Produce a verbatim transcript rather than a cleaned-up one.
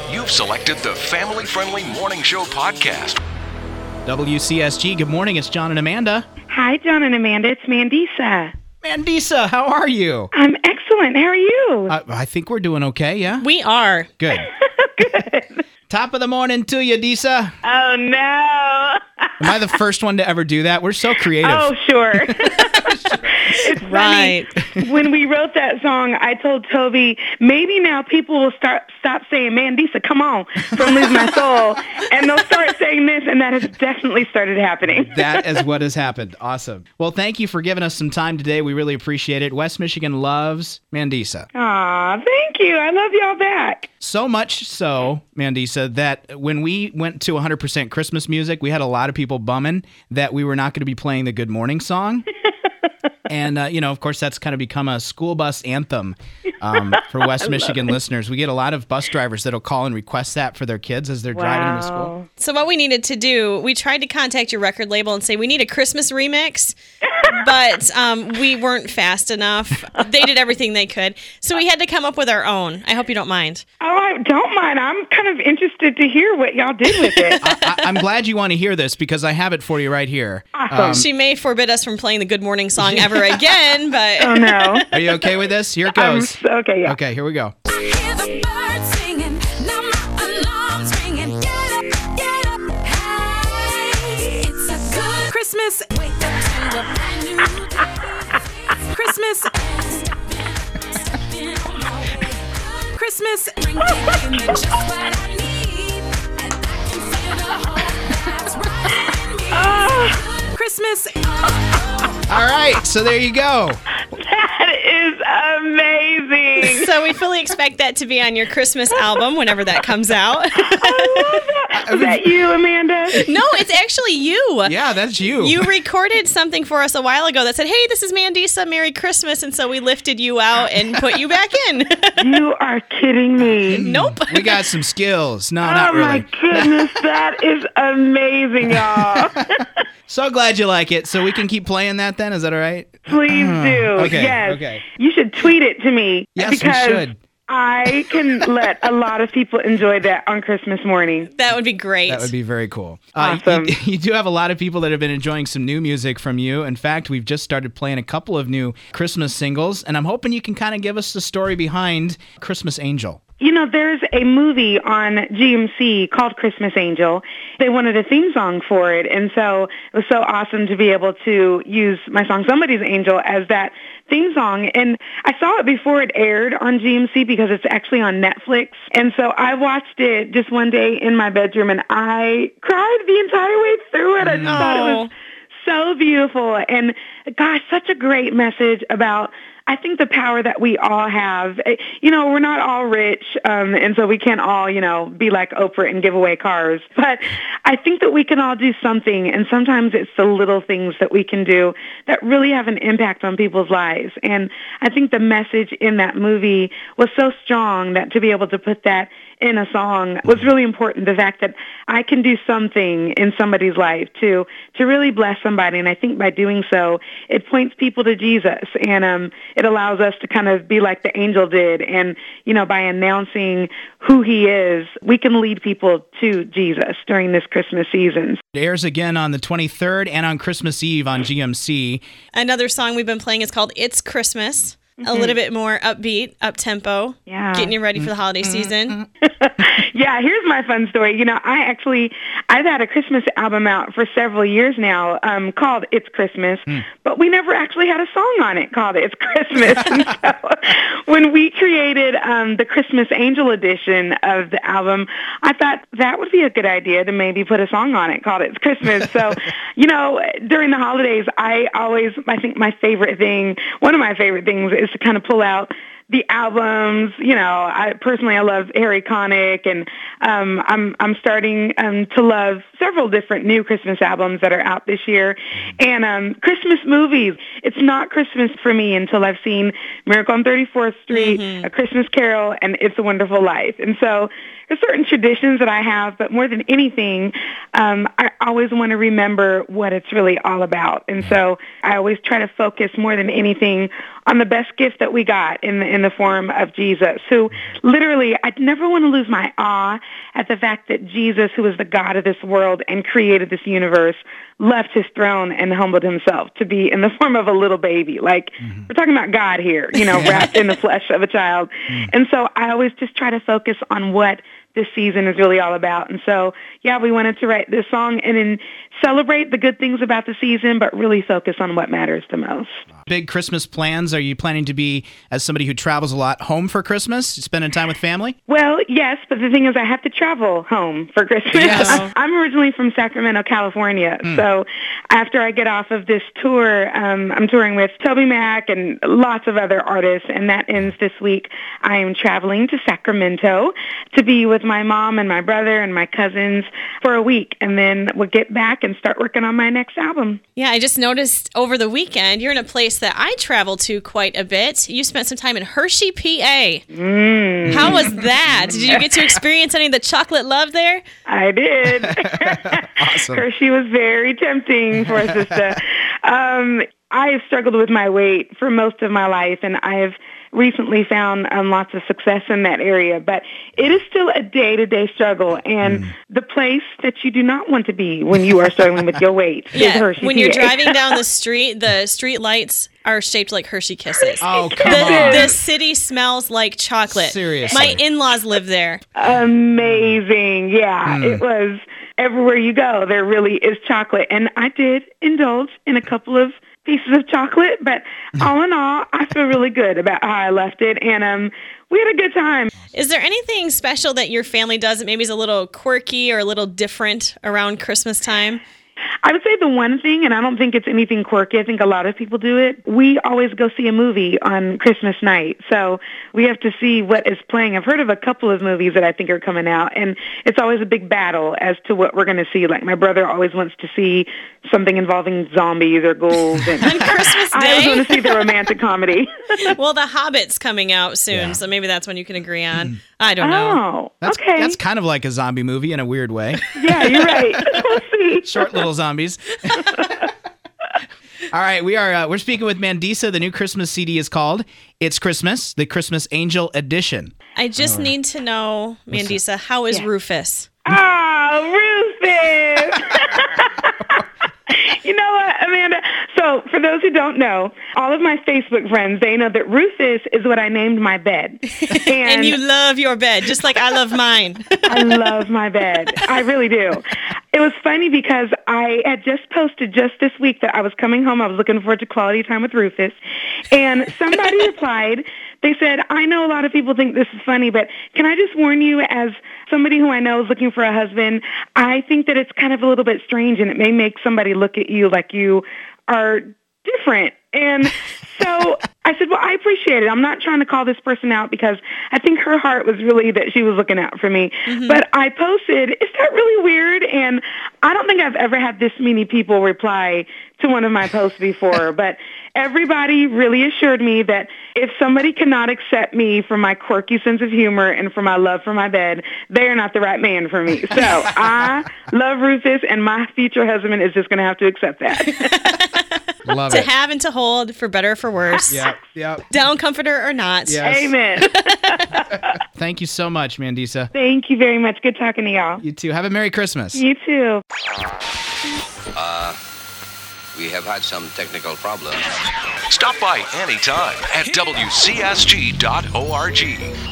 You've selected the Family Friendly Morning Show podcast. W C S G, good morning. It's John and Amanda. Hi, John and Amanda. It's Mandisa. Mandisa, how are you? I'm excellent. How are you? Uh, I think we're doing okay, yeah? We are. Good. Good. Top of the morning to you, Disa. Oh, no. Am I the first one to ever do that? We're so creative. Oh, sure. It's Right. funny. When we wrote that song, I told Toby, maybe now people will start stop saying, Mandisa, come on, from Lose My Soul, and they'll start saying this, and that has definitely started happening. That is what has happened. Awesome. Well, thank you for giving us some time today. We really appreciate it. West Michigan loves Mandisa. Aw, thank you. I love y'all back. So much so, Mandisa, that when we went to one hundred percent Christmas music, we had a lot of people bumming that we were not going to be playing the Good Morning song. And, uh, you know, of course, that's kind of become a school bus anthem um, for West Michigan listeners. We get a lot of bus drivers that'll call and request that for their kids as they're Wow. driving them to school. So what we needed to do, we tried to contact your record label and say, we need a Christmas remix, but um, we weren't fast enough. They did everything they could. So we had to come up with our own. I hope you don't mind. Oh, I don't mind. I'm kind of interested to hear what y'all did with it. I, I'm glad you want to hear this because I have it for you right here. Awesome. She may forbid us from playing the Good Morning song ever again, but... Oh, no. Are you okay with this? Here it Um, goes. okay, yeah. Okay, here we go. Hear the birds singing, now my alarm's ringing. Get up, get up, hey, it's a good Christmas. Wake up to a brand new day. Christmas. Step in on my way. Christmas. Bring me just what I need, and I can feel the whole house rising. Christmas. All right, so there you go. That is amazing. So we fully expect that to be on your Christmas album whenever that comes out. I love that. Was that you, Amanda? No, it's actually you. Yeah, that's you. You recorded something for us a while ago that said, hey, this is Mandisa, Merry Christmas. And so we lifted you out and put you back in. You are kidding me. Nope. We got some skills. No, Oh, not really. my goodness. That is amazing, y'all. So glad you like it. So we can keep playing that then? Is that all right? Please do. Okay, Yes. okay. You should tweet it to me. Yes, we because should. I can let a lot of people enjoy that on Christmas morning. That would be great. That would be very cool. Uh, Awesome. you, you do have a lot of people that have been enjoying some new music from you. In fact, we've just started playing a couple of new Christmas singles, and I'm hoping you can kind of give us the story behind Christmas Angel. You know, there's a movie on G M C called Christmas Angel. They wanted a theme song for it, and so it was so awesome to be able to use my song Somebody's Angel as that theme song. And I saw it before it aired on G M C because it's actually on Netflix. And so I watched it just one day in my bedroom, and I cried the entire way through it. I just thought it was so beautiful. And gosh, such a great message about, I think, the power that we all have. You know, we're not all rich, um, and so we can't all, you know, be like Oprah and give away cars. But I think that we can all do something, and sometimes it's the little things that we can do that really have an impact on people's lives. And I think the message in that movie was so strong that to be able to put that in a song was really important. The fact that I can do something in somebody's life to to really bless somebody, and I think by doing so, it points people to Jesus, and um, it allows us to kind of be like the angel did, and you know, by announcing who He is, we can lead people to Jesus during this Christmas season. It airs again on the twenty-third and on Christmas Eve on G M C. Another song we've been playing is called It's Christmas. A little bit more upbeat, up-tempo, Yeah. getting you ready for the holiday season. Yeah, here's my fun story. You know, I actually, I've had a Christmas album out for several years now um, called It's Christmas, mm. but we never actually had a song on it called It's Christmas. And so when we created um, the Christmas Angel edition of the album, I thought that would be a good idea to maybe put a song on it called It's Christmas. So, you know, during the holidays, I always, I think my favorite thing, one of my favorite things is to kind of pull out the albums. You know, I personally, I love Harry Connick, and um, I'm I'm starting um, to love several different new Christmas albums that are out this year. And um, Christmas movies. It's not Christmas for me until I've seen Miracle on thirty-fourth Street, mm-hmm. A Christmas Carol, and It's a Wonderful Life. And so there's certain traditions that I have, but more than anything, um, I always want to remember what it's really all about. And so I always try to focus more than anything on the best gift that we got in the, in the form of Jesus, who literally, I'd never want to lose my awe at the fact that Jesus, who is the God of this world and created this universe, left his throne and humbled himself to be in the form of a little baby. Like, mm-hmm. we're talking about God here, you know, wrapped in the flesh of a child. Mm. And so I always just try to focus on what this season is really all about. And so, yeah, we wanted to write this song and then celebrate the good things about the season, but really focus on what matters the most. Big Christmas plans? Are you planning to be, as somebody who travels a lot, home for Christmas, spending time with family? Well, yes, but the thing is I have to travel home for Christmas. Yes. I'm originally from Sacramento, California. Mm. So after I get off of this tour, um, I'm touring with Toby Mac and lots of other artists, and that ends this week. I am traveling to Sacramento to be with my mom and my brother and my cousins for a week, and then we'll get back and start working on my next album. Yeah, I just noticed over the weekend you're in a place that I travel to quite a bit. You spent some time in Hershey, P A. Mm. How was that? Did you get to experience any of the chocolate love there? I did. Awesome. Hershey was very tempting for us, sister. Um, I have struggled with my weight for most of my life, and I have recently found um, lots of success in that area, but it is still a day-to-day struggle, and mm. the place that you do not want to be when you are struggling with your weight yeah, is Hershey, when P A. you're driving down the street, the street lights are shaped like Hershey Kisses. Oh, come the, on. The city smells like chocolate. Seriously. My in-laws live there. Amazing. Yeah, mm. it was everywhere you go. There really is chocolate, and I did indulge in a couple of pieces of chocolate, but all in all, I feel really good about how I left it, and um, we had a good time. Is there anything special that your family does that maybe is a little quirky or a little different around Christmas time? I would say the one thing, and I don't think it's anything quirky, I think a lot of people do it, we always go see a movie on Christmas night. So we have to see what is playing. I've heard of a couple of movies that I think are coming out, and it's always a big battle as to what we're going to see. Like, my brother always wants to see something involving zombies or ghouls. And on Christmas Day? I always want to see the romantic comedy. Well, The Hobbit's coming out soon, Yeah. so maybe that's when you can agree on. I don't know. Oh, That's, okay. that's kind of like a zombie movie in a weird way. Yeah, you're right. We'll see. Short little zombies. All right, we are uh, we're speaking with Mandisa. The new Christmas C D is called It's Christmas, the Christmas Angel Edition. I just need to know, Mandisa, how is Yeah. Rufus? Oh, Rufus! You know what, Amanda? So, for those who don't know, all of my Facebook friends, they know that Rufus is what I named my bed. And, And you love your bed, just like I love mine. I love my bed. I really do. It was funny because I had just posted just this week that I was coming home. I was looking forward to quality time with Rufus. And somebody replied, they said, I know a lot of people think this is funny, but can I just warn you, as somebody who I know is looking for a husband, I think that it's kind of a little bit strange, and it may make somebody look at you like you are different. And so I said, well, I appreciate it. I'm not trying to call this person out because I think her heart was really that she was looking out for me. Mm-hmm. But I posted, is that really weird? And I don't think I've ever had this many people reply to one of my posts before. But everybody really assured me that if somebody cannot accept me for my quirky sense of humor and for my love for my bed, they are not the right man for me. So I love Rufus, and my future husband is just going to have to accept that. Love To it. have and to hold, for better or for worse. Yeah, yeah. Down comforter or not. Yes. Amen. Thank you so much, Mandisa. Thank you very much. Good talking to y'all. You too. Have a Merry Christmas. You too. Uh, we have had some technical problems. Stop by anytime at W C S G dot org.